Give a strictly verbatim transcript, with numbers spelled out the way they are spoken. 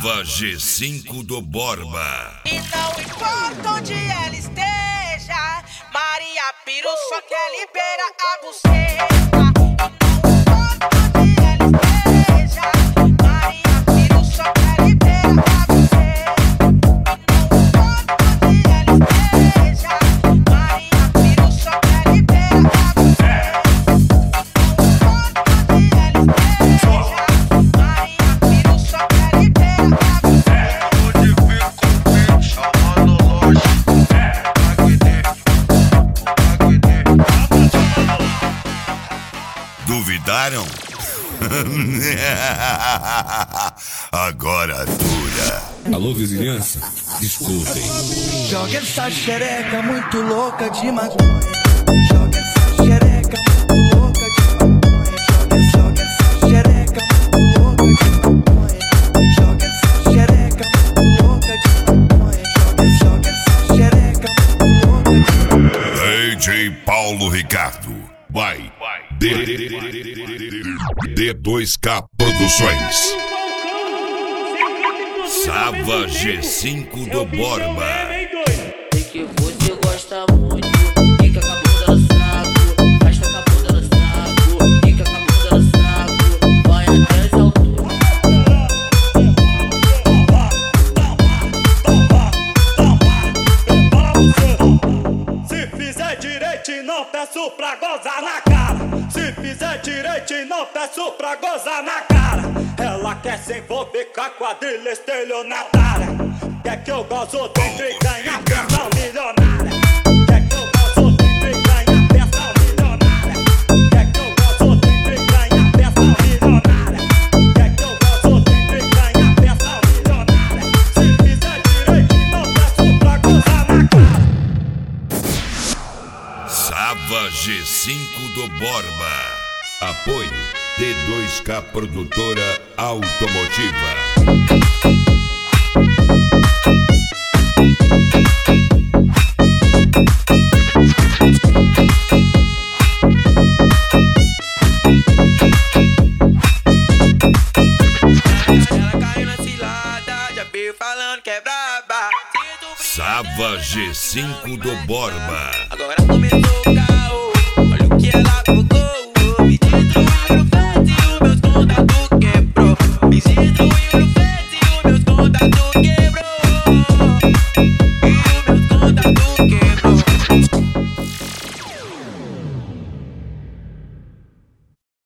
Sava G cinco do Borba. E não importa onde ela esteja, Maria Piru só quer liberar a buceta. Duvidaram? Agora dura. Alô, vizinhança? Desculpem. Joga essa xereca muito louca de maconha. Joga essa xereca muito louca de maconha. Joga essa xereca muito louca de maconha. Joga essa xereca muito louca de maconha. Joga essa xereca muito louca de maconha. D J Paulo Ricardo. Vai. D dois K Produções. Sava G cinco do Borba. Sei que você gosta muito, fica com a bunda no saco, gasta com a bunda no saco, fica com a bunda no saco, vai até as alturas. Se fizer direito e não peço pra gozar na cara. Se fizer direito e não peço pra gozar na cara. Ela quer se envolver com a quadrilha estelionatária. Quer que eu gozo dentro e ganhar pensão milionária. Quer que eu gozo dentro e ganhar pensão milionária. Quer que eu gozo dentro e ganhar pensão milionária. Quer que eu gozo dentro e ganhar pensão milionária. Se fizer direito e não peço pra gozar na cara. Sava G cinco do Borba. Apoio D dois K Produtora Automotiva. Ela caiu na cilada, já veio falando que é braba. Sava G cinco do Borba. Agora começou o caô, olha o que ela